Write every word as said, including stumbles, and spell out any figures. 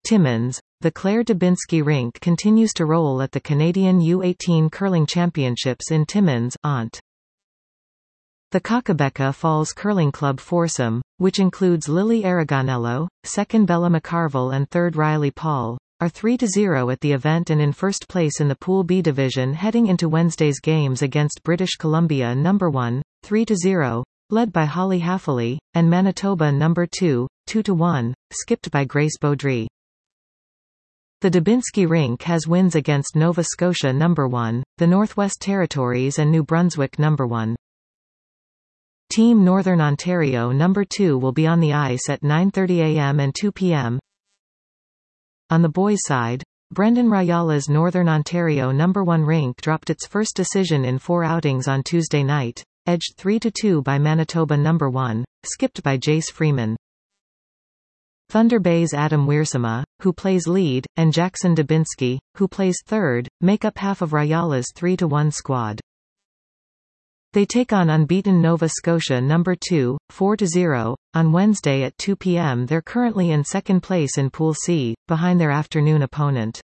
Timmins. The Claire Dubinsky Rink continues to roll at the Canadian U eighteen Curling Championships in Timmins, Ont. The Kakabeka Falls Curling Club foursome, which includes Lily Aragonello, second Bella McCarville and third Riley Paul, are three to zero at the event and in first place in the Pool B division heading into Wednesday's games against British Columbia number one, three to zero, led by Holly Haffley, and Manitoba number two, two to one, skipped by Grace Baudry. The Dubinsky Rink has wins against Nova Scotia number one, the Northwest Territories and New Brunswick number one. Team Northern Ontario number two will be on the ice at nine thirty a m and two p m On the boys' side, Brendan Rayala's Northern Ontario number one rink dropped its first decision in four outings on Tuesday night, edged three to two by Manitoba number one, skipped by Jace Freeman. Thunder Bay's Adam Wiersema, who plays lead, and Jackson Dubinsky, who plays third, make up half of Rayala's three to one squad. They take on unbeaten Nova Scotia number two, four to zero, on Wednesday at two p m They're currently in second place in Pool C, behind their afternoon opponent.